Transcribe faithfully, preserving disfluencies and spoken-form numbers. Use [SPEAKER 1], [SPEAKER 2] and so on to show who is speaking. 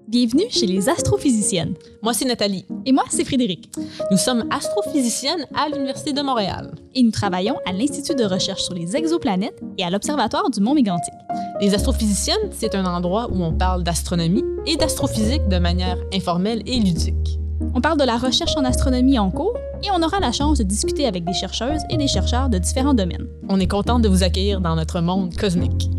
[SPEAKER 1] Bienvenue chez les astrophysiciennes.
[SPEAKER 2] Moi, c'est Nathalie.
[SPEAKER 1] Et moi, c'est Frédéric.
[SPEAKER 2] Nous sommes astrophysiciennes à l'Université de Montréal.
[SPEAKER 1] Et nous travaillons à l'Institut de recherche sur les exoplanètes et à l'Observatoire du Mont Mégantic.
[SPEAKER 2] Les astrophysiciennes, c'est un endroit où on parle d'astronomie et d'astrophysique de manière informelle et ludique.
[SPEAKER 1] On parle de la recherche en astronomie en cours et on aura la chance de discuter avec des chercheuses et des chercheurs de différents domaines.
[SPEAKER 2] On est contente de vous accueillir dans notre monde cosmique.